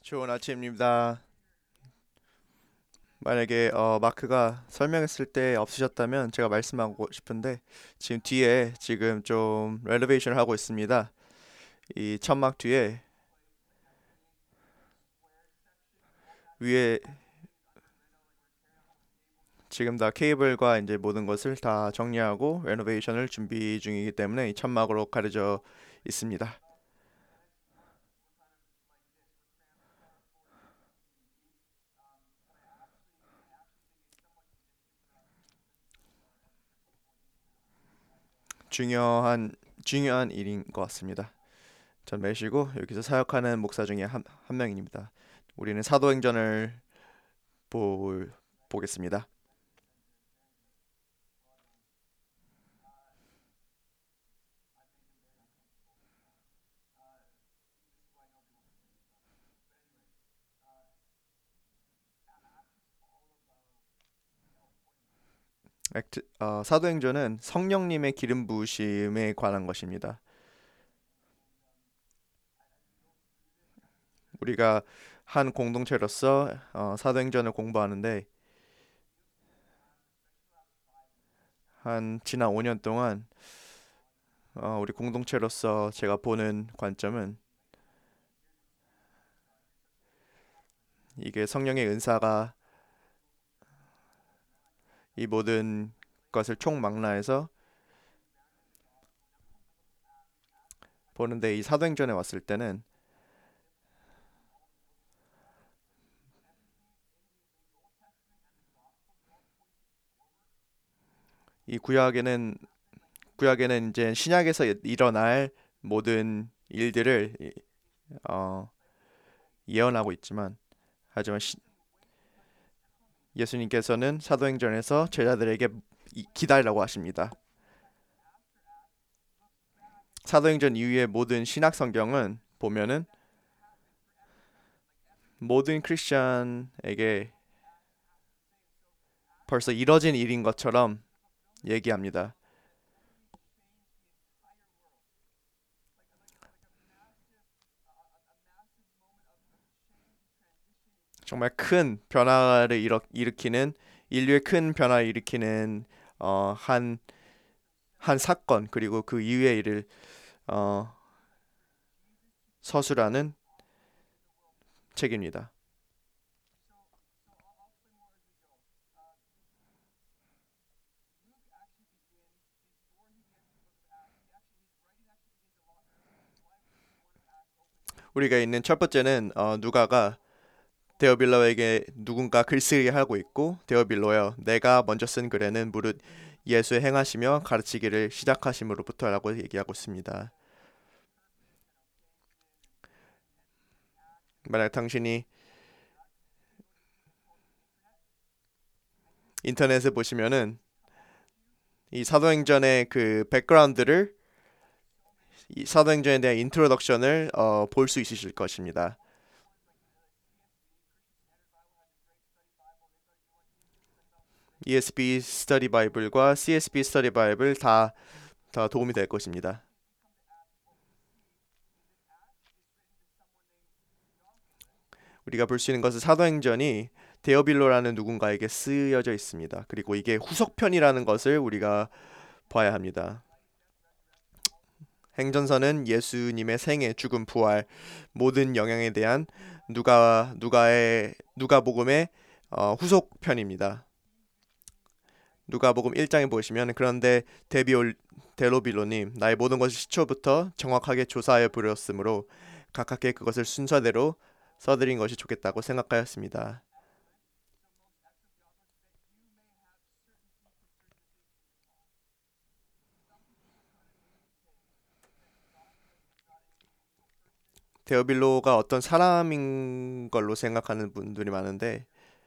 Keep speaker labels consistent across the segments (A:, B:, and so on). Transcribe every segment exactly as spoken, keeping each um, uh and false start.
A: 좋은 아침입니다. 만약에 어, 마크가 설명했을 때 없으셨다면 제가 말씀하고 싶은데 지금 뒤에 지금 좀 레노베이션을 하고 있습니다. 이 천막 뒤에 위에 지금 다 케이블과 이제 모든 것을 다 정리하고 레노베이션을 준비 중이기 때문에 이 천막으로 가려져 있습니다. 중요한 중요한 일인 것 같습니다. 전 매시고 여기서 사역하는 목사 중에 한, 한 명입니다. 우리는 사도행전을 볼, 보겠습니다. 액트, 어, 사도행전은 성령님의 기름 부으심에 관한 것입니다. 우리가 한 공동체로서 어, 사도행전을 공부하는데 한 지난 오 년 동안 어, 우리 공동체로서 제가 보는 관점은 이게 성령의 은사가 이 모든 것을 총망라해서 보는데 이 사도행전에 왔을 때는 이 구약에는 구약에는 이제 신약에서 일어날 모든 일들을 어, 예언하고 있지만 하지만 시, 예수님께서는 사도행전에서 제자들에게 기다리라고 하십니다. 사도행전 이후의 모든 신약 성경은 보면은 모든 크리스천에게 벌써 이뤄진 일인 것처럼 얘기합니다. 정말 큰 변화를 일으, 일으키는 인류의 큰 변화를 일으키는 어, 한, 한 사건 그리고 그 이후의 일을 어, 서술하는 책입니다. 우리가 있는 첫 번째는 어, 누가가 데오빌로에게 누군가 글쓰게 하고 있고 데오빌로여 내가 먼저 쓴 글에는 무릇 예수의 행하시며 가르치기를 시작하심으로부터라고 얘기하고 있습니다. 만약 당신이 인터넷에 보시면은 이 사도행전의 그 백그라운드를 이 사도행전에 대한 인트로덕션을 어, 볼 수 있으실 것입니다. 이에스비 스터디 바이블과 씨에스비 스터디 바이블 다, 다 도움이 될 것입니다. 우리가 볼 수 있는 것은 사도행전이 데오빌로라는 누군가에게 쓰여져 있습니다. 그리고 이게 후속편이라는 것을 우리가 봐야 합니다. 행전서는 예수님의 생애, 죽음, 부활 모든 영향에 대한 누가 누가의 누가복음의 어, 후속편입니다. 누가복음 일 장에 보시면 그런데 데비올 데로빌로님 나의 모든 것을 시초부터 정확하게 조사하여 보렸으므로 각각의 그것을 순서대로 써드린 것이 좋겠다고 생각하였습니다. 데오빌로가 어떤 사람인 걸로 생각하는 분들이 많은데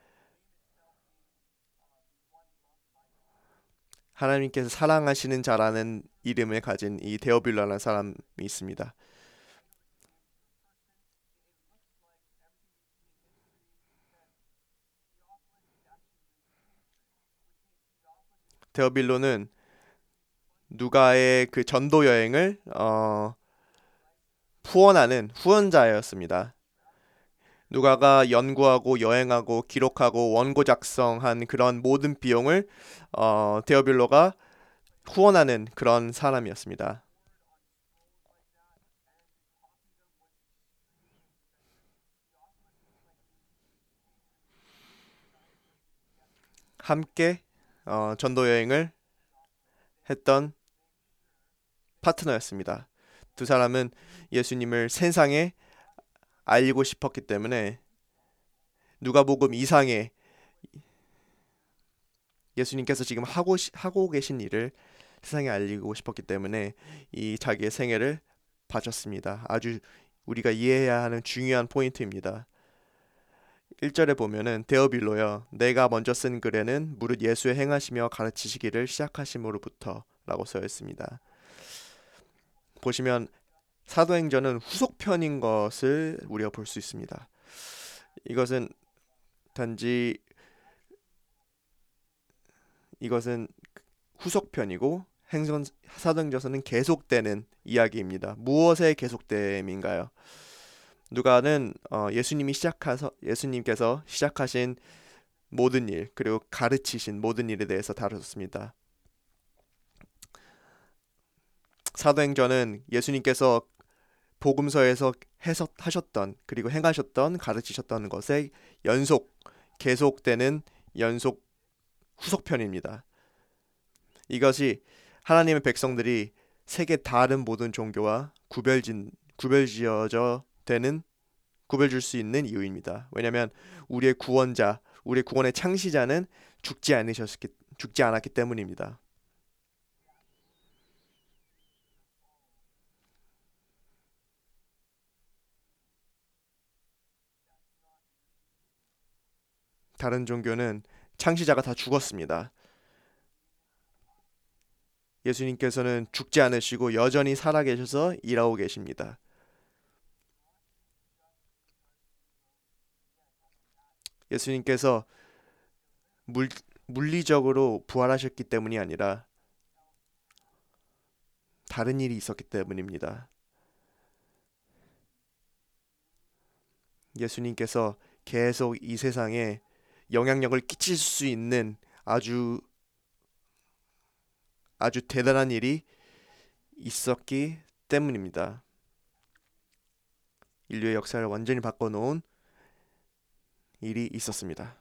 A: 하나님께서 사랑하시는 자라는 이름을 가진 이 데오빌로라는 사람이 있습니다. 데오빌로는 누가의 그 전도 여행을 어, 후원하는 후원자였습니다. 누가가 연구하고 여행하고 기록하고 원고 작성한 그런 모든 비용을 어, 데오빌로가 후원하는 그런 사람이었습니다. 함께 어, 전도 여행을 했던 파트너였습니다. 두 사람은 예수님을 세상에 알리고 싶었기 때문에 누가복음 이상의 예수님께서 지금 하고 시- 하고 계신 일을 세상에 알리고 싶었기 때문에 이 자기의 생애를 바쳤습니다. 아주 우리가 이해해야 하는 중요한 포인트입니다. 일 절에 보면은 데어빌로여 내가 먼저 쓴 글에는 무릇 예수의 행하시며 가르치시기를 시작하심으로부터 라고 써 있습니다. 보시면 사도행전은 후속편인 것을 우리가 볼 수 있습니다. 이것은 단지 이것은 후속편이고 행전 사도행전서는 계속되는 이야기입니다. 무엇의 계속됨인가요? 누가는 어, 예수님이 시작하서 예수님께서 시작하신 모든 일 그리고 가르치신 모든 일에 대해서 다뤘습니다. 사도행전은 예수님께서 복음서에서 해석하셨던 그리고 행하셨던 가르치셨던 것의 연속 계속되는 연속 후속편입니다. 이것이 하나님의 백성들이 세계 다른 모든 종교와 구별진 구별지어져 되는 구별줄 수 있는 이유입니다. 왜냐하면 우리의 구원자, 우리의 구원의 창시자는 죽지 않으셨기 죽지 않았기 때문입니다. 다른 종교는 창시자가 다 죽었습니다. 예수님께서는 죽지 않으시고 여전히 살아계셔서 일하고 계십니다. 예수님께서 물, 물리적으로 부활하셨기 때문이 아니라 다른 일이 있었기 때문입니다. 예수님께서 계속 이 세상에 영향력을 끼칠 수 있는 아주 아주 대단한 일이 있었기 때문입니다. 인류의 역사를 완전히 바꿔놓은 일이 있었습니다.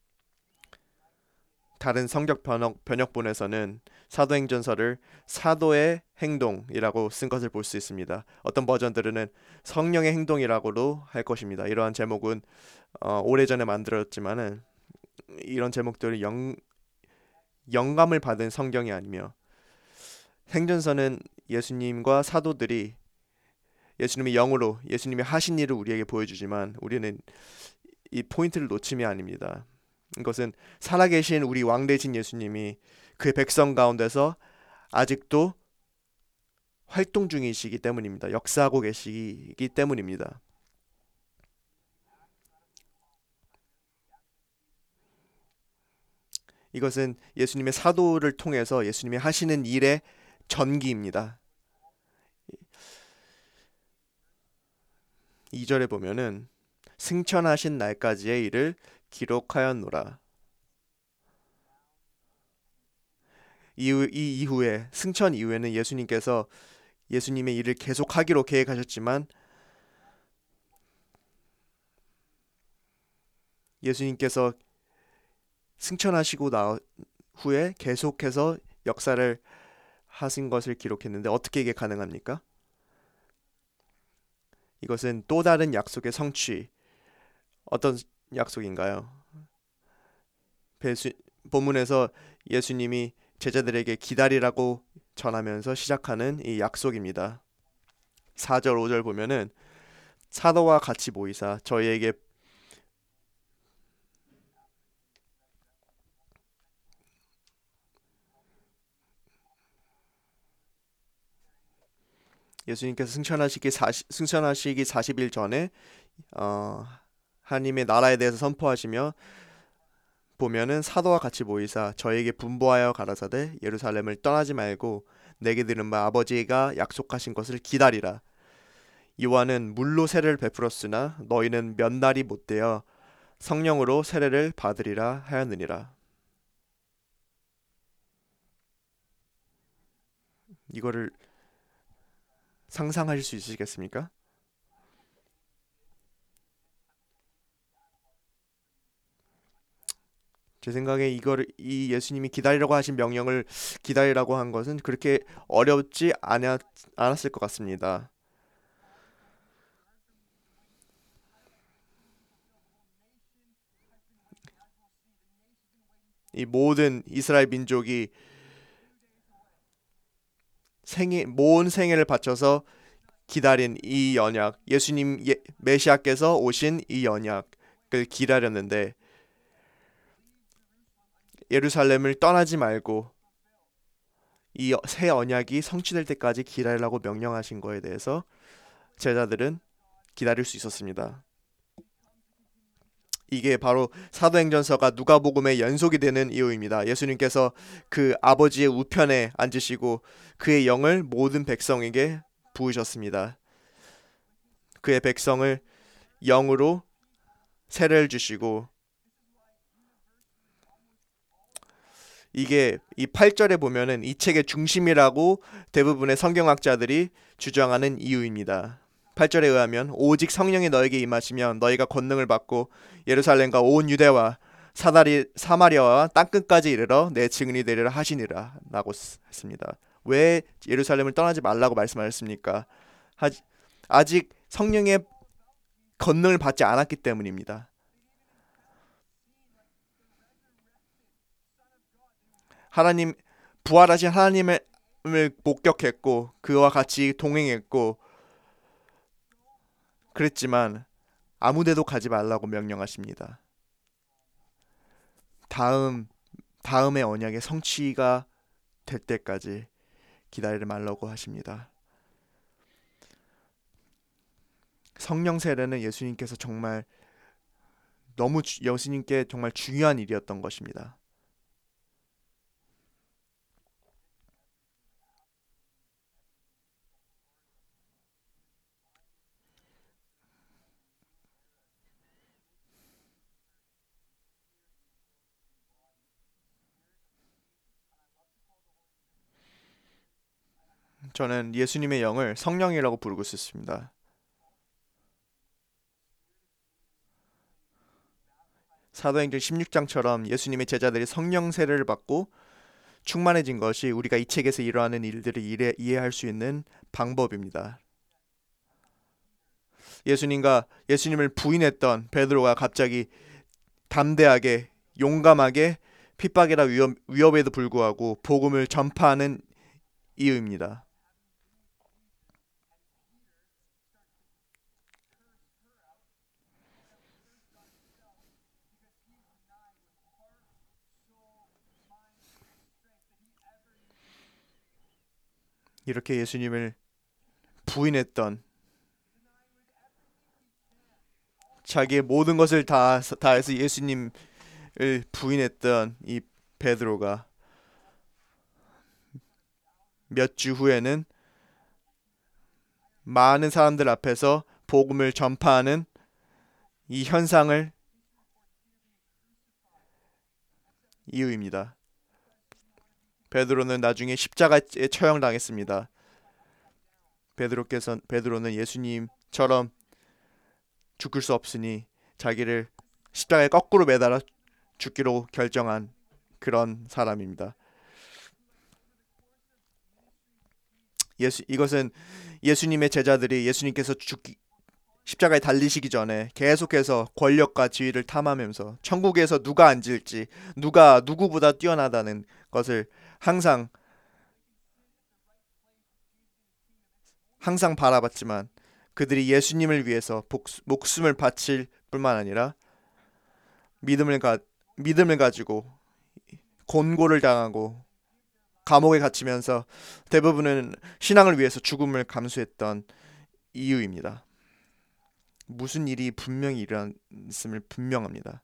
A: 다른 성경 번역, 번역본에서는 사도행전서를 사도의 행동이라고 쓴 것을 볼 수 있습니다. 어떤 버전들은 성령의 행동이라고도 할 것입니다. 이러한 제목은 어, 오래전에 만들었지만은 이런 제목들은 영, 영감을 받은 성경이 아니며 행전서는 예수님과 사도들이 예수님의 영으로 예수님이 하신 일을 우리에게 보여주지만 우리는 이 포인트를 놓치면 아닙니다. 이것은 살아계신 우리 왕 대신 예수님이 그의 백성 가운데서 아직도 활동 중이시기 때문입니다. 역사하고 계시기 때문입니다. 이것은 예수님의 사도를 통해서 예수님이 하시는 일의 전기입니다. 이 절에 보면은 승천하신 날까지의 일을 기록하였노라. 이후, 이 이후에 승천 이후에는 예수님께서 예수님의 일을 계속하기로 계획하셨지만 예수님께서 승천하시고 나 후에 계속해서 역사를 하신 것을 기록했는데 어떻게 이게 가능합니까? 이것은 또 다른 약속의 성취. 어떤 약속인가요? 배수, 본문에서 예수님이 제자들에게 기다리라고 전하면서 시작하는 이 약속입니다. 사 절 오 절 보면은 사도와 같이 모이사 저희에게 예수님께서 승천하시기 사십, 승천하시기 사십 일 전에 어, 하나님의 나라에 대해서 선포하시며 보면은 사도와 같이 모이사 저에게 분부하여 가라사대 예루살렘을 떠나지 말고 내게 들은 바 아버지가 약속하신 것을 기다리라. 요한은 물로 세례를 베풀었으나 너희는 몇 날이 못되어 성령으로 세례를 받으리라 하였느니라. 이거를 상상하실 수 있으시겠습니까? 제 생각에 이거를 이 예수님이 기다리라고 하신 명령을 기다리라고 한 것은 그렇게 어렵지 않았, 않았을 것 같습니다. 이 모든 이스라엘 민족이 생애 모은 생애를 바쳐서 기다린 이 언약, 예수님 예, 메시아께서 오신 이 언약을 기다렸는데 예루살렘을 떠나지 말고 이 새 언약이 성취될 때까지 기다리라고 명령하신 거에 대해서 제자들은 기다릴 수 있었습니다. 이게 바로 사도행전서가 누가복음의 연속이 되는 이유입니다. 예수님께서 그 아버지의 우편에 앉으시고 그의 영을 모든 백성에게 부으셨습니다. 그의 백성을 영으로 세례를 주시고 이게 이 팔 절에 보면은 이 책의 중심이라고 대부분의 성경학자들이 주장하는 이유입니다. 팔 절에 의하면 오직 성령이 너에게 임하시면 너희가 권능을 받고 예루살렘과 온 유대와 사다리 사마리아와 땅끝까지 이르러 내 증인이 되리라 하시니라 라고 했습니다. 왜 예루살렘을 떠나지 말라고 말씀하셨습니까? 아직 성령의 권능을 받지 않았기 때문입니다. 하나님 부활하신 하나님을 목격했고 그와 같이 동행했고 그랬지만 아무데도 가지 말라고 명령하십니다. 다음 다음의 언약의 성취가 될 때까지 기다리지 말라고 하십니다. 성령 세례는 예수님께서 정말 너무 주, 예수님께 정말 중요한 일이었던 것입니다. 저는 예수님의 영을 성령이라고 부르고 있습니다. 사도행전 십육 장처럼 예수님의 제자들이 성령 세례를 받고 충만해진 것이 우리가 이 책에서 일어나는 일들을 이해, 이해할 수 있는 방법입니다. 예수님과 예수님을 부인했던 베드로가 갑자기 담대하게 용감하게 핍박이나 위협, 위협에도 불구하고 복음을 전파하는 이유입니다. 이렇게 예수님을 부인했던 자기의 모든 것을 다 다해서 예수님을 부인했던 이 베드로가 몇 주 후에는 많은 사람들 앞에서 복음을 전파하는 이 현상을 이유입니다. 베드로는 나중에 십자가에 처형당했습니다. 베드로께서 베드로는 예수님처럼 죽을 수 없으니 자기를 십자가에 거꾸로 매달아 죽기로 결정한 그런 사람입니다. 예수 이것은 예수님의 제자들이 예수님께서 죽기 십자가에 달리시기 전에 계속해서 권력과 지위를 탐하면서 천국에서 누가 앉을지 누가 누구보다 뛰어나다는 것을 항상 항상 바라봤지만 그들이 예수님을 위해서 복수, 목숨을 바칠 뿐만 아니라 믿음을 가 믿음을 가지고 곤고를 당하고 감옥에 갇히면서 대부분은 신앙을 위해서 죽음을 감수했던 이유입니다. 무슨 일이 분명히 일어났음을 분명합니다.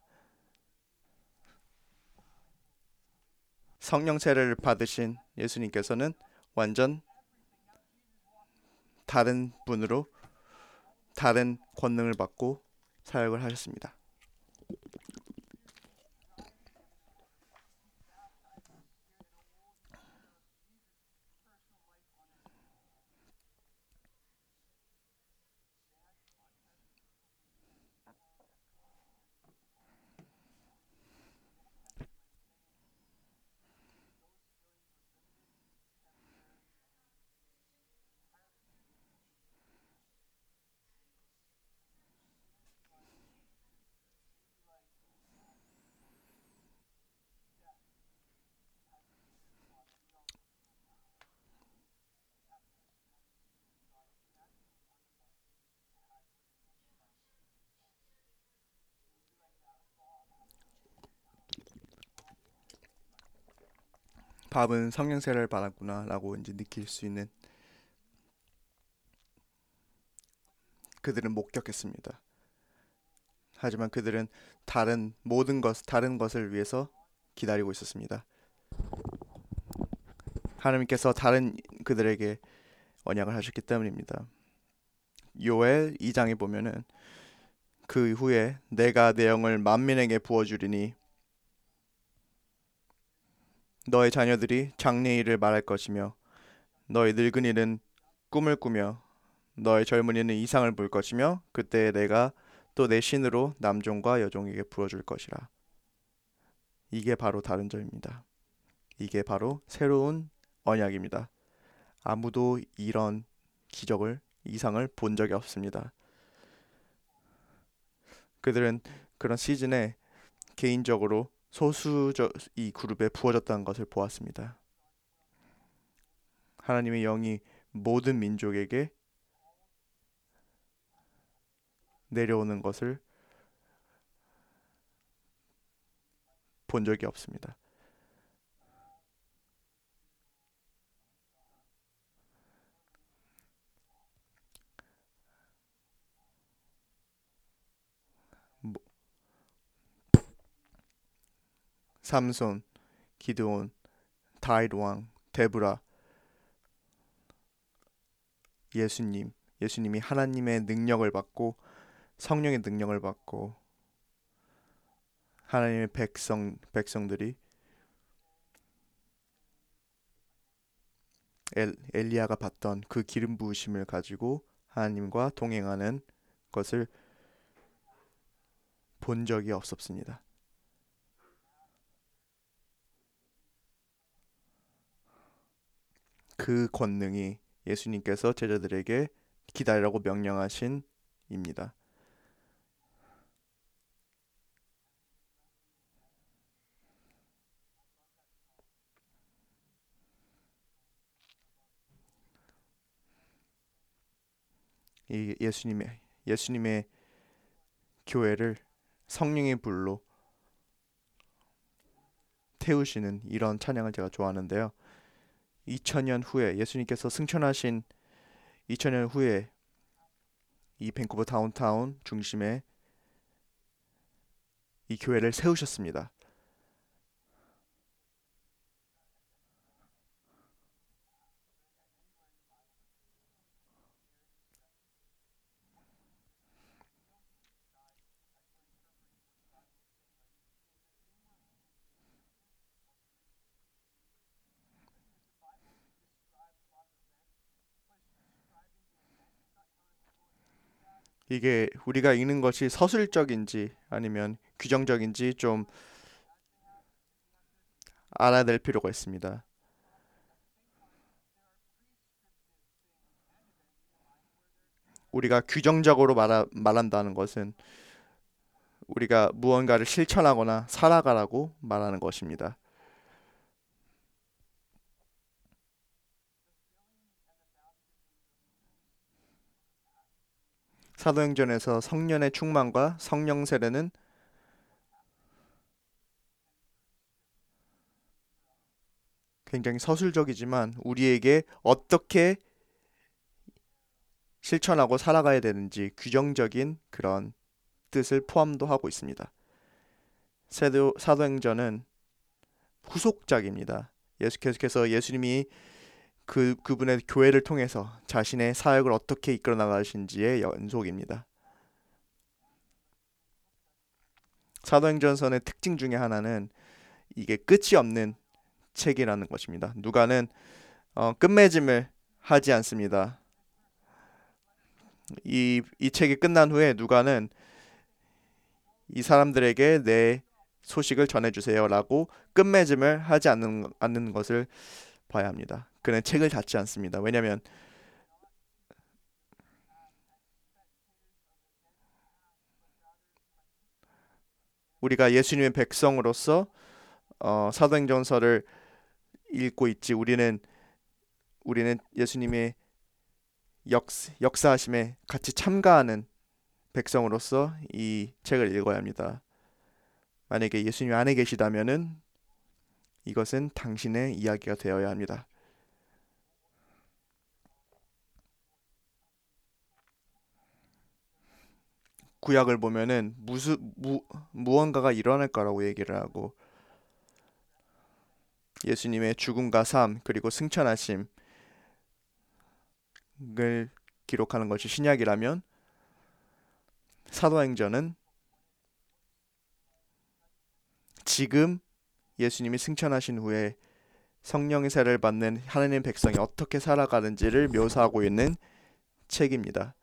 A: 성령 세례를 받으신 예수님께서는 완전 다른 분으로 다른 권능을 받고 사역을 하셨습니다. 밥은 성령세를 받았구나라고 이제 느낄 수 있는, 그들은 목격했습니다. 하지만 그들은 다른 모든 것 다른 것을 위해서 기다리고 있었습니다. 하나님께서 다른 그들에게 언약을 하셨기 때문입니다. 요엘 이 장에 보면은 그 후에 내가 내 영을 만민에게 부어주리니 너의 자녀들이 장래일을 말할 것이며 너의 늙은이는 꿈을 꾸며 너의 젊은이는 이상을 볼 것이며 그때 내가 또 내 신으로 남종과 여종에게 부어줄 것이라. 이게 바로 다른 점입니다. 이게 바로 새로운 언약입니다. 아무도 이런 기적을 이상을 본 적이 없습니다. 그들은 그런 시즌에 개인적으로 소수적 이 그룹에 부어졌다는 것을 보았습니다. 하나님의 영이 모든 민족에게 내려오는 것을 본 적이 없습니다. 뭐, 삼손, 기드온, 다윗 왕, 데브라, 예수님, 예수님이 하나님의 능력을 받고 성령의 능력을 받고 하나님의 백성 백성들이 엘, 엘리야가 받던 그 기름 부으심을 가지고 하나님과 동행하는 것을 본 적이 없었습니다. 그 권능이 예수님께서 제자들에게 기다리라고 명령하신 입니다. 이 예수님의 예수님의 교회를 성령의 불로 태우시는 이런 찬양을 제가 좋아하는데요. 이천 년 후에 예수님께서 승천하신 이천 년 후에 이 밴쿠버 다운타운 중심에 이 교회를 세우셨습니다. 이게 우리가 읽는 것이 서술적인지 아니면 규정적인지 좀 알아낼 필요가 있습니다. 우리가 규정적으로 말하, 말한다는 것은 우리가 무언가를 실천하거나 살아가라고 말하는 것입니다. 사도행전에서 성령의 충만과 성령 세례는 굉장히 서술적이지만 우리에게 어떻게 실천하고 살아가야 되는지 규정적인 그런 뜻을 포함도 하고 있습니다. 사도, 사도행전은 후속작입니다. 예수 계속해서 예수님이 그 그분의 교회를 통해서 자신의 사역을 어떻게 이끌어 나가신지의 연속입니다. 사도행전서의 특징 중에 하나는 이게 끝이 없는 책이라는 것입니다. 누가는 어, 끝맺음을 하지 않습니다. 이, 이 책이 끝난 후에 누가는 이 사람들에게 내 소식을 전해주세요라고 끝맺음을 하지 않는, 않는 것을 봐야 합니다. 그는 책을 닫지 않습니다. 왜냐하면 우리가 예수님의 백성으로서 어, 사도행전서를 읽고 있지. 우리는 우리는 예수님의 역, 역사하심에 같이 참가하는 백성으로서 이 책을 읽어야 합니다. 만약에 예수님 안에 계시다면은 이것은 당신의 이야기가 되어야 합니다. 구약을 보면은 무수, 무, 무언가가 일어날 거라고 얘기를 하고 예수님의 죽음과 삶 그리고 승천하심을 기록하는 것이 신약이라면 사도행전은 지금 예수님이 승천하신 후에 성령의 세례를 받는 하나님의 백성이 어떻게 살아가는지를 묘사하고 있는 책입니다.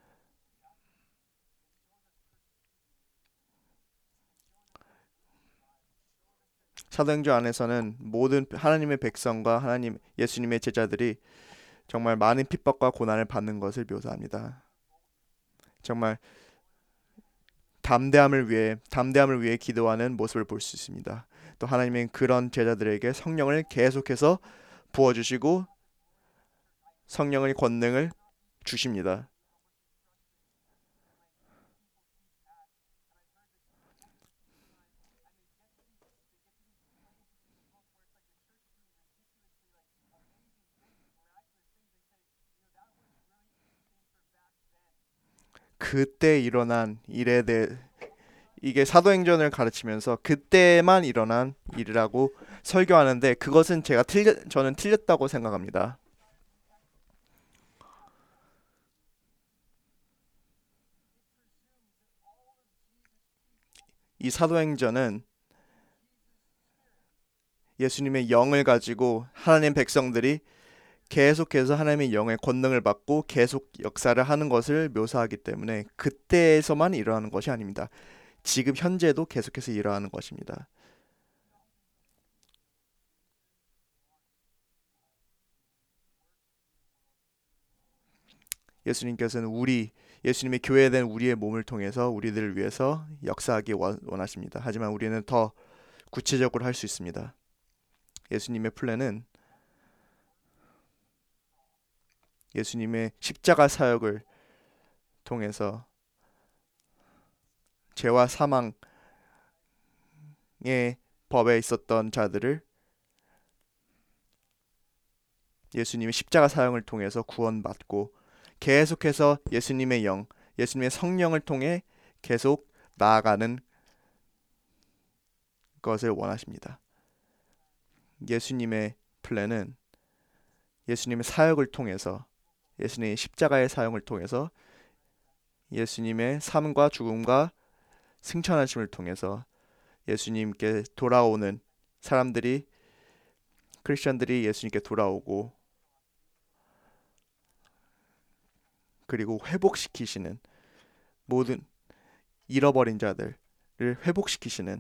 A: 사도행전 안에서는 모든 하나님의 백성과 하나님 예수님의 제자들이 정말 많은 핍박과 고난을 받는 것을 묘사합니다. 정말 담대함을 위해 담대함을 위해 기도하는 모습을 볼 수 있습니다. 또 하나님은 그런 제자들에게 성령을 계속해서 부어 주시고 성령의 권능을 주십니다. 그때 일어난 일에 대해 이게 사도행전을 가르치면서 그때만 일어난 일이라고 설교하는데 그것은 제가 틀렸 저는 틀렸다고 생각합니다. 이 사도행전은 예수님의 영을 가지고 하나님 백성들이 계속해서 하나님의 영의 권능을 받고 계속 역사를 하는 것을 묘사하기 때문에 그때에서만 일어나는 것이 아닙니다. 지금 현재도 계속해서 일어나는 것입니다. 예수님께서는 우리 예수님의 교회된 우리의 몸을 통해서 우리들을 위해서 역사하기 원하십니다. 하지만 우리는 더 구체적으로 할 수 있습니다. 예수님의 플랜은 예수님의 십자가 사역을 통해서 죄와 사망의 법에 있었던 자들을 예수님의 십자가 사역을 통해서 구원받고 계속해서 예수님의 영, 예수님의 성령을 통해 계속 나아가는 것을 원하십니다. 예수님의 플랜은 예수님의 사역을 통해서 예수님의 십자가의 사역을 통해서 예수님의 삶과 죽음과 승천하심을 통해서 예수님께 돌아오는 사람들이 크리스천들이 예수님께 돌아오고 그리고 회복시키시는 모든 잃어버린 자들을 회복시키시는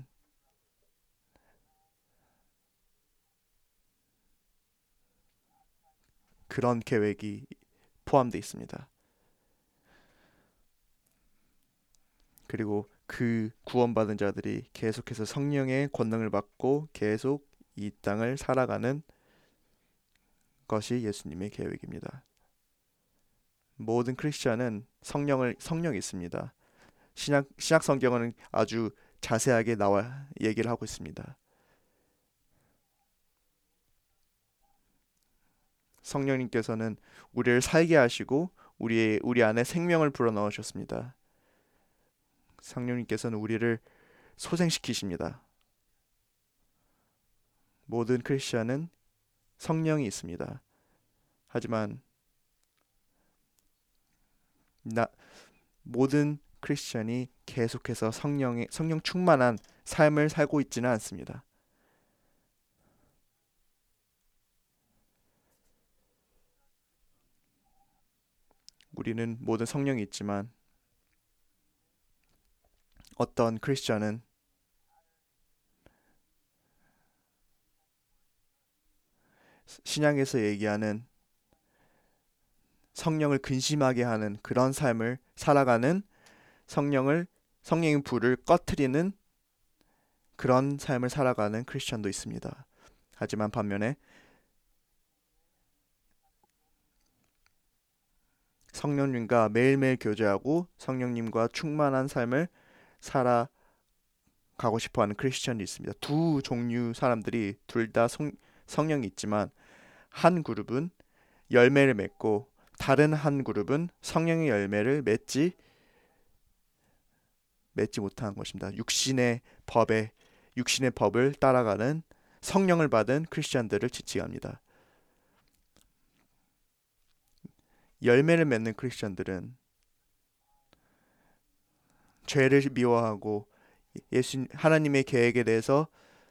A: 그런 계획이 포함되어 있습니다. 그리고 그 구원받은 자들이 계속해서 성령의 권능을 받고 계속 이 땅을 살아가는 것이 예수님의 계획입니다. 모든 크리스천은 성령을 성령이 있습니다. 신약 신약 성경은 아주 자세하게 나와 얘기를 하고 있습니다. 성령님께서는 우리를 살게 하시고 우리 우리 안에 생명을 불어넣으셨습니다. 성령님께서는 우리를 소생시키십니다. 모든 크리스천은 성령이 있습니다. 하지만 나 모든 크리스천이 계속해서 성령의 성령 충만한 삶을 살고 있지는 않습니다. 우리는 모든 성령이 있지만 어떤 크리스천은 신약에서 얘기하는 성령을 근심하게 하는 그런 삶을 살아가는 성령을 성령의 불을 꺼트리는 그런 삶을 살아가는 크리스천도 있습니다. 하지만 반면에 성령님과 매일매일 교제하고 성령님과 충만한 삶을 살아가고 싶어하는 크리스천이 있습니다. 두 종류 사람들이 둘 다 성령이 있지만 한 그룹은 열매를 맺고 다른 한 그룹은 성령의 열매를 맺지 맺지 못하는 것입니다. 육신의 법에 육신의 법을 따라가는 성령을 받은 크리스천들을 지칭합니다. 열매를 맺는 크리스천들은 죄를 미워하고 예수 하나님의 계획에 대해서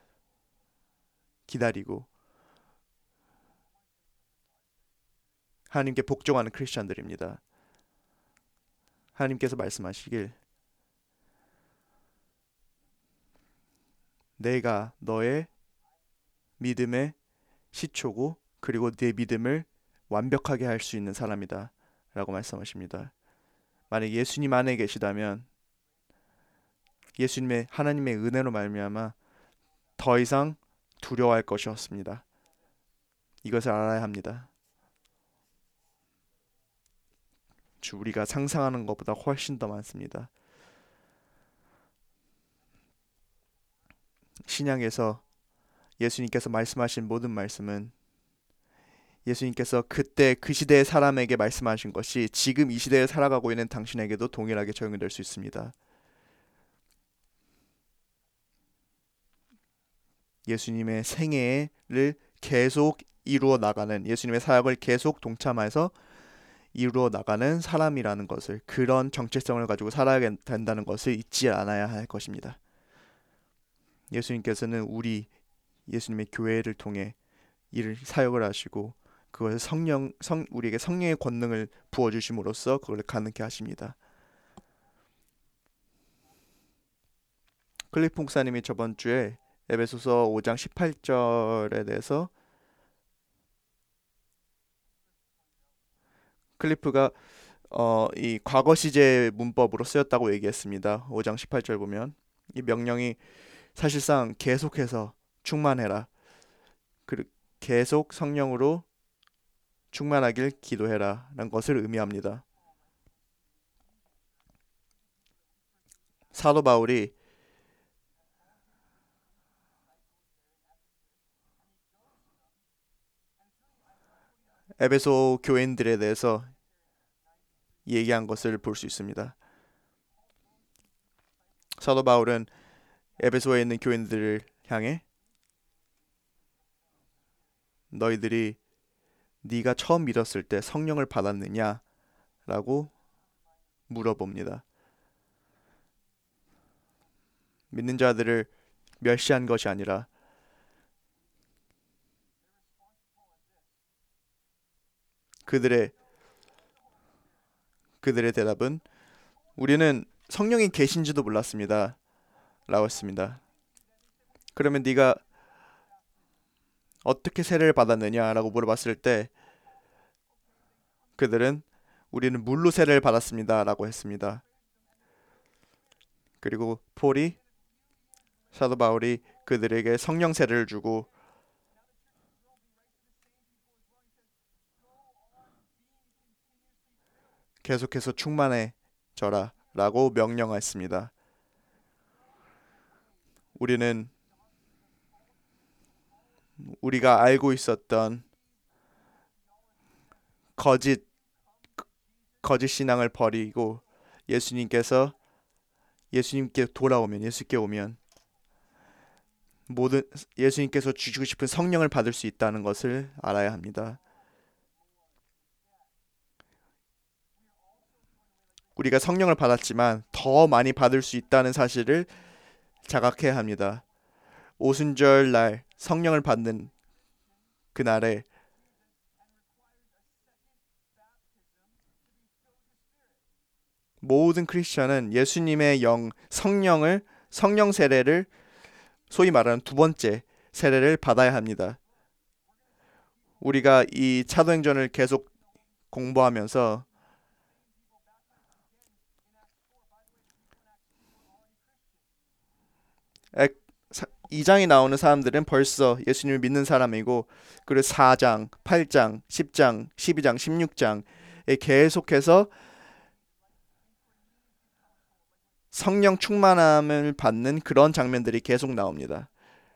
A: 기다리고 하나님께 복종하는 크리스천들입니다. 하나님께서 말씀하시길 내가 너의 믿음의 시초고 그리고 네 믿음을 완벽하게 할 수 있는 사람이다 라고 말씀하십니다. 만약 예수님 안에 계시다면 예수님의 하나님의 은혜로 말미암아 더 이상 두려워할 것이 없습니다. 이것을 알아야 합니다. 주 우리가 상상하는 것보다 훨씬 더 많습니다. 신약에서 예수님께서 말씀하신 모든 말씀은 예수님께서 그때 그 시대의 사람에게 말씀하신 것이 지금 이 시대에 살아가고 있는 당신에게도 동일하게 적용될 수 있습니다. 예수님의 생애를 계속 이루어 나가는 예수님의 사역을 계속 동참해서 이루어 나가는 사람이라는 것을 그런 정체성을 가지고 살아야 된다는 것을 잊지 않아야 할 것입니다. 예수님께서는 우리 예수님의 교회를 통해 이를 사역을 하시고 그것을 성령 성 우리에게 성령의 권능을 부어 주심으로써 그걸 가능케 하십니다. 클리프 목사님이 저번 주에 에베소서 오 장 십팔 절에 대해서 클리프가 어, 이 과거 시제 문법으로 쓰였다고 얘기했습니다. 오 장 십팔 절 보면 이 명령이 사실상 계속해서 충만해라. 그리고 계속 성령으로 충만하길 기도해라 라는 것을 의미합니다. 사도 바울이 에베소 교인들에 대해서 얘기한 것을 볼 수 있습니다. 사도 바울은 에베소에 있는 교인들을 향해 너희들이 네가 처음 믿었을 때 성령을 받았느냐? 라고 물어봅니다. 믿는 자들을 멸시한 것이 아니라 그들의 그들의 대답은 우리는 성령이 계신지도 몰랐습니다. 라고 했습니다. 그러면 네가 어떻게 세례를 받았느냐? 라고 물어봤을 때 그들은 우리는 물로 세례를 받았습니다. 라고 했습니다. 그리고 폴이 사도 바울이 그들에게 성령 세례를 주고 계속해서 충만해져라 라고 명령했습니다. 우리는 우리가 알고 있었던 거짓 거짓 신앙을 버리고 예수님께서 예수님께 돌아오면 예수께 오면 모든 예수님께서 주시고 싶은 성령을 받을 수 있다는 것을 알아야 합니다. 우리가 성령을 받았지만 더 많이 받을 수 있다는 사실을 자각해야 합니다. 오순절 날 성령을 받는 그날에 모든 크리스천은 예수님의 영 성령을 성령 세례를 소위 말하는 두 번째 세례를 받아야 합니다. 우리가 이 사도행전을 계속 공부하면서 이 장이 나오는 사람들은 벌써 예수님을 믿는 사람이고, 그리고 사 장, 팔 장, 십 장, 십이 장, 십육 장에 계속해서 성령 충만함을 받는 그런 장면들이 계속 나옵니다.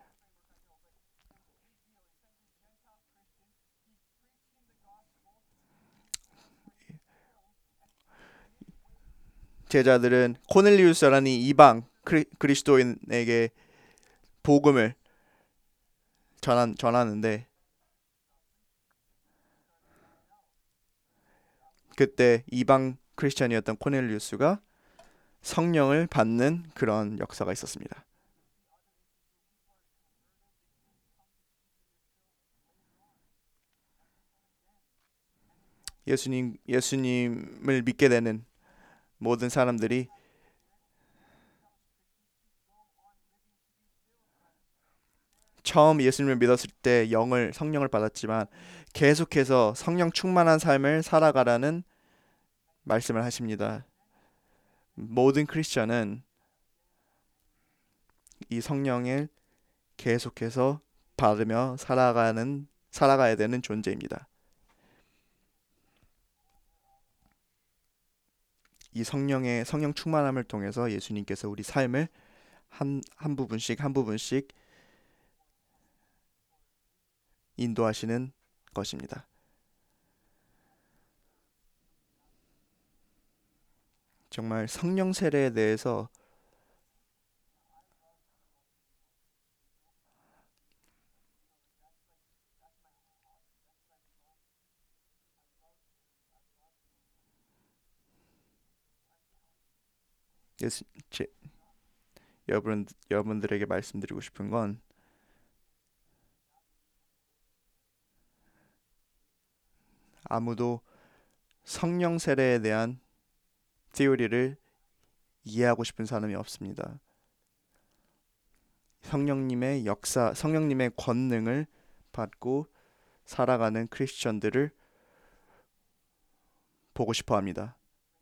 A: 제자들은 코넬리우스라는 이 이방 크리, 그리스도인에게 복음을 전한, 전하는데, 그때 이방 크리스천이었던 코넬리우스가 성령을 받는 그런 역사가 있었습니다. 예수님 예수님을 믿게 되는 모든 사람들이 처음 예수님을 믿었을 때 영을 성령을 받았지만 계속해서 성령 충만한 삶을 살아가라는 말씀을 하십니다. 모든 크리스천은 이 성령을 계속해서 받으며 살아가는 살아가야 되는 존재입니다. 이 성령의 성령 충만함을 통해서 예수님께서 우리 삶을 한, 한 부분씩 한 부분씩 인도하시는 것입니다. 정말 성령 세례에 대해서 예수, 제, 여러분 여러분들에게 말씀드리고 싶은 건, 아무도 성령 세례에 대한 티오리를 이해하고 싶은 사람이 없습니다. 성령님의 역사, 성령님의 권능을 받고 살아가는 크리스천들을 보고 싶어 합니다.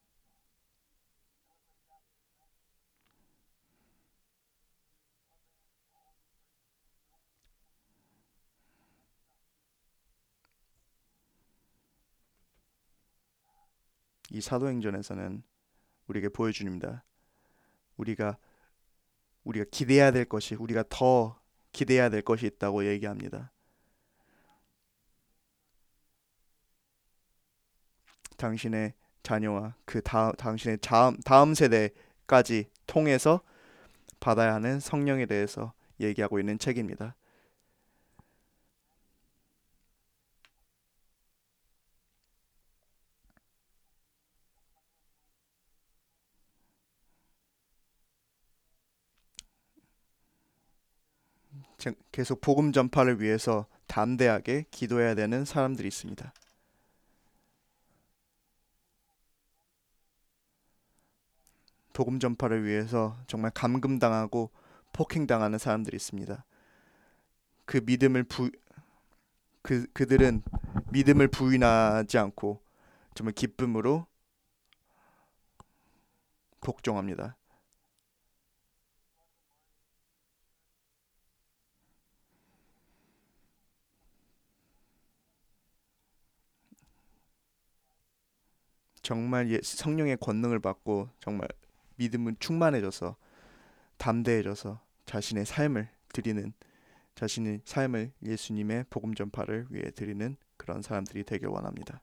A: 이 사도행전에서는 우리에게 보여줍니다. 우리가 우리가 기대해야 될 것이, 우리가 더 기대해야 될 것이 있다고 얘기합니다. 당신의 자녀와 그 다음 당신의 다음 다음 세대까지 통해서 받아야 하는 성령에 대해서 얘기하고 있는 책입니다. 계속 복음 전파를 위해서 담대하게 기도해야 되는 사람들이 있습니다. 복음 전파를 위해서 정말 감금당하고 폭행당하는 사람들이 있습니다. 그 믿음을 부, 그 그들은 믿음을 부인하지 않고 정말 기쁨으로 복종합니다. 정말 예, 성령의 권능을 받고 정말 믿음은 충만해져서 담대해져서 자신의 삶을 드리는, 자신의 삶을 예수님의 복음 전파를 위해 드리는 그런 사람들이 되길 원합니다.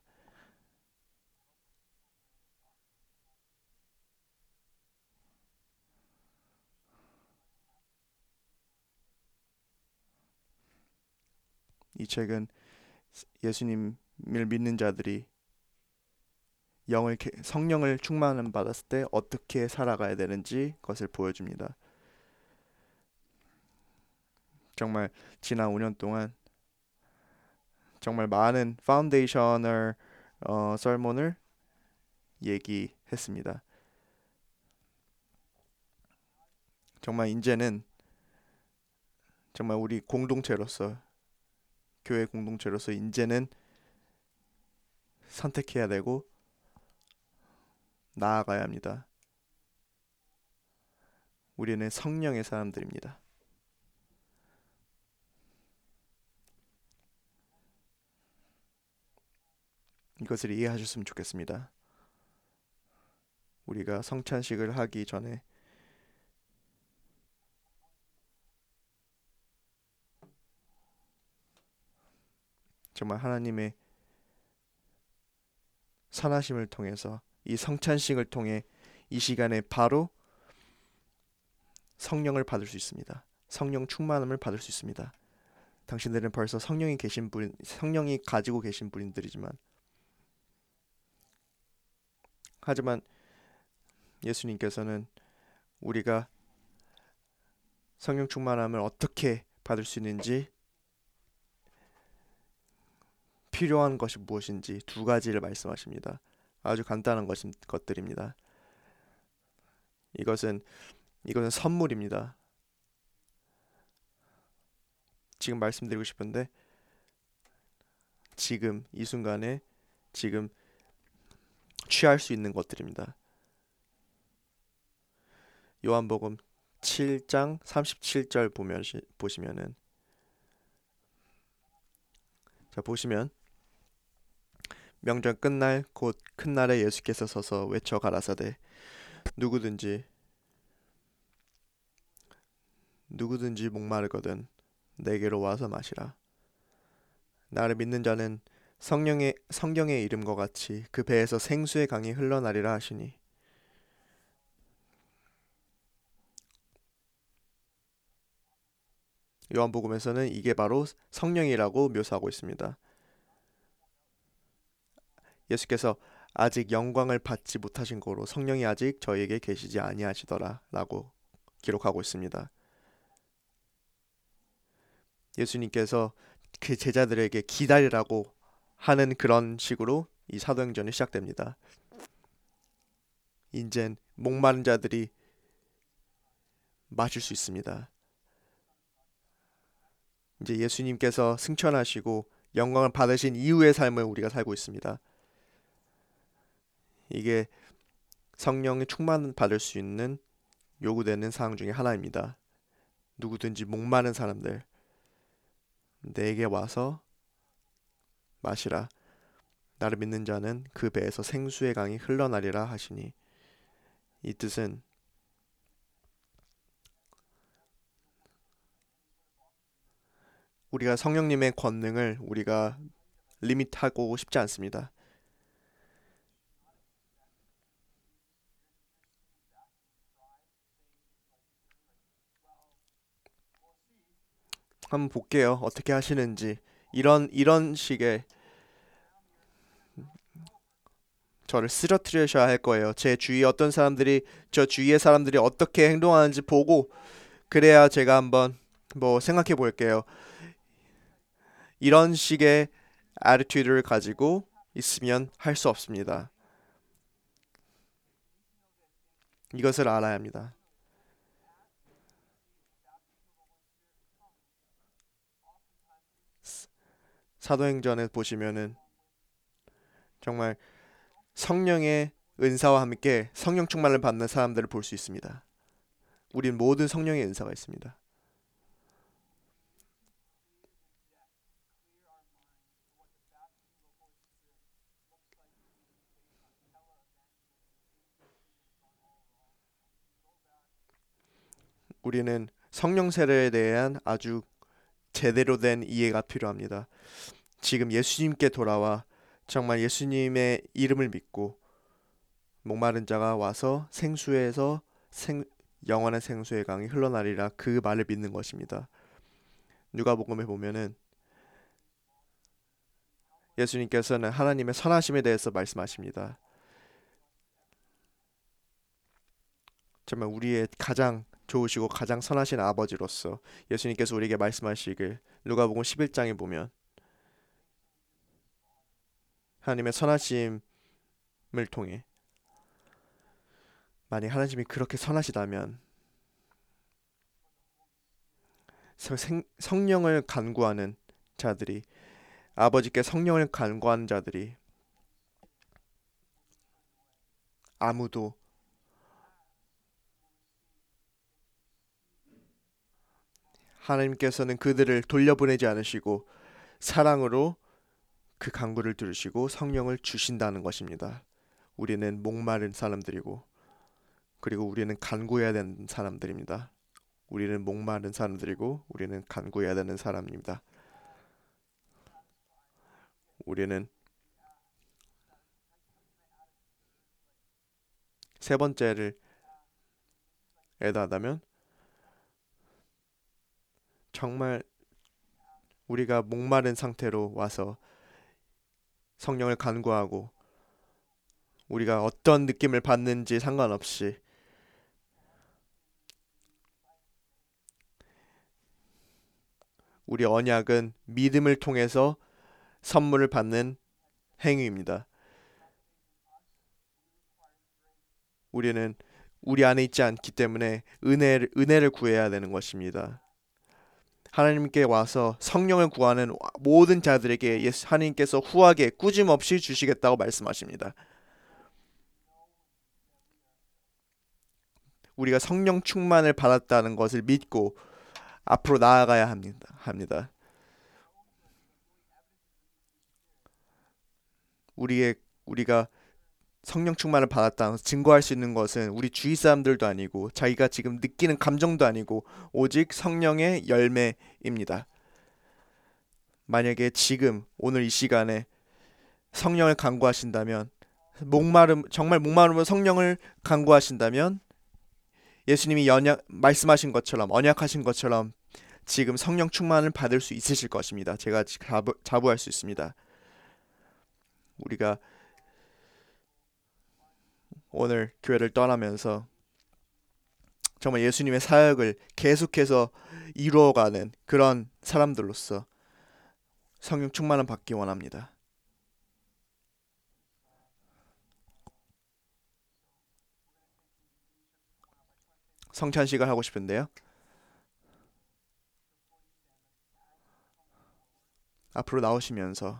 A: 이 책은 예수님을 믿는 자들이 영을 성령을 충만 받았을 때 어떻게 살아가야 되는지 그것을 보여줍니다. 정말 지난 오 년 동안 정말 많은 파운데이셔널 어, 설문을 얘기했습니다. 정말 이제는 정말 우리 공동체로서 교회 공동체로서 이제는 선택해야 되고 나아가야 합니다. 우리는 성령의 사람들입니다. 이것을 이해하셨으면 좋겠습니다. 우리가 성찬식을 하기 전에 정말 하나님의 선하심을 통해서 이 성찬식을 통해 이 시간에 바로 성령을 받을 수 있습니다. 성령 충만함을 받을 수 있습니다. 당신들은 벌써 성령이 계신 분, 성령이 가지고 계신 분들이지만 하지만 예수님께서는 우리가 성령 충만함을 어떻게 받을 수 있는지, 필요한 것이 무엇인지 두 가지를 말씀하십니다. 아주 간단한 것, 것들입니다. 이것은 이것은 선물입니다. 지금 말씀드리고 싶은데 지금 이 순간에 지금 취할 수 있는 것들입니다. 요한복음 칠 장 삼십칠 절 보면 보시면은 자 보시면 명절 끝날 곧 큰 날에 예수께서 서서 외쳐 가라사대 누구든지 누구든지 목마르거든 내게로 와서 마시라. 나를 믿는 자는 성령의 성경의 이름과 같이 그 배에서 생수의 강이 흘러나리라 하시니 요한복음에서는 이게 바로 성령이라고 묘사하고 있습니다. 예수께서 아직 영광을 받지 못하신 거로 성령이 아직 저에게 계시지 아니하시더라 라고 기록하고 있습니다. 예수님께서 그 제자들에게 기다리라고 하는 그런 식으로 이 사도행전이 시작됩니다. 이젠 목마른 자들이 마실 수 있습니다. 이제 예수님께서 승천하시고 영광을 받으신 이후의 삶을 우리가 살고 있습니다. 이게 성령의 충만 받을 수 있는 요구되는 사항 중에 하나입니다. 누구든지 목마른 사람들 내게 와서 마시라. 나를 믿는 자는 그 배에서 생수의 강이 흘러나리라 하시니 이 뜻은 우리가 성령님의 권능을 우리가 리밋하고 싶지 않습니다. 한번 볼게요. 어떻게 하시는지. 이런 이런 식의 저를 쓰러뜨리셔야 할 거예요. 제 주위에 어떤 사람들이 저 주위의 사람들이 어떻게 행동하는지 보고 그래야 제가 한번 뭐 생각해 볼게요. 이런 식의 attitude를 가지고 있으면 할 수 없습니다. 이것을 알아야 합니다. 사도행전에 보시면은 정말 성령의 은사와 함께 성령 충만을 받는 사람들을 볼 수 있습니다. 우린 모든 성령의 은사가 있습니다. 우리는 성령 세례에 대한 아주 제대로 된 이해가 필요합니다. 지금 예수님께 돌아와 정말 예수님의 이름을 믿고 목마른 자가 와서 생수에서 생, 영원한 생수의 강이 흘러나리라 그 말을 믿는 것입니다. 누가복음에 보면은 예수님께서는 하나님의 선하심에 대해서 말씀하십니다. 정말 우리의 가장 좋으시고 가장 선하신 아버지로서 예수님께서 우리에게 말씀하시길 누가복음 십일 장에 보면 하나님의 선하심을 통해 만약 하나님이 그렇게 선하시다면 성- 성령을 간구하는 자들이 아버지께 성령을 간구하는 자들이 아무도 하나님께서는 그들을 돌려보내지 않으시고 사랑으로 그 간구를 들으시고 성령을 주신다는 것입니다. 우리는 목마른 사람들이고 그리고 우리는 간구해야 되는 사람들입니다. 우리는 목마른 사람들이고 우리는 간구해야 되는 사람입니다. 우리는 세 번째를 애다하다면 정말 우리가 목마른 상태로 와서 성령을 간구하고 우리가 어떤 느낌을 받는지 상관없이 우리 언약은 믿음을 통해서 선물을 받는 행위입니다. 우리는 우리 안에 있지 않기 때문에 은혜를, 은혜를 구해야 되는 것입니다. 하나님께 와서 성령을 구하는 모든 자들에게 예수 하나님께서 후하게 꾸짐없이 주시겠다고 말씀하십니다. 우리가 성령 충만을 받았다는 것을 믿고 앞으로 나아가야 합니다. 합니다. 우리의 우리가 성령 충만을 받았다 증거할 수 있는 것은 우리 주위 사람들도 아니고 자기가 지금 느끼는 감정도 아니고 오직 성령의 열매입니다. 만약에 지금 오늘 이 시간에 성령을 간구하신다면 목마름 정말 목마름으로 성령을 간구하신다면 예수님이 연약 말씀하신 것처럼 언약하신 것처럼 지금 성령 충만을 받을 수 있으실 것입니다. 제가 자부, 자부할 수 있습니다. 우리가 오늘 교회를 떠나면서 정말 예수님의 사역을 계속해서 이루어가는 그런 사람들로서 성령 충만을 받기 원합니다. 성찬식을 하고 싶은데요. 앞으로 나오시면서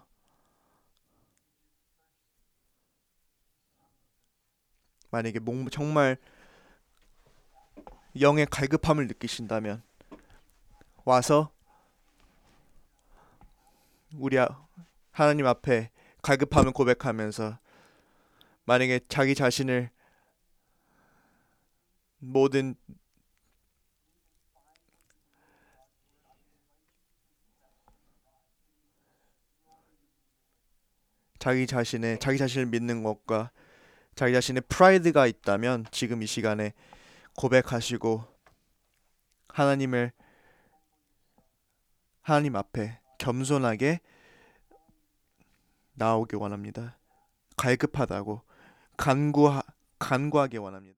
A: 만약에 목, 정말 영의 갈급함을 느끼신다면 와서 우리 아- 하나님 앞에 갈급함을 고백하면서 만약에 자기 자신을 모든 자기 자신의 자기 자신을 믿는 것과 자기 자신의 프라이드가 있다면 지금 이 시간에 고백하시고 하나님을 하나님 앞에 겸손하게 나오기 원합니다. 갈급하다고 간구 간구하기 원합니다.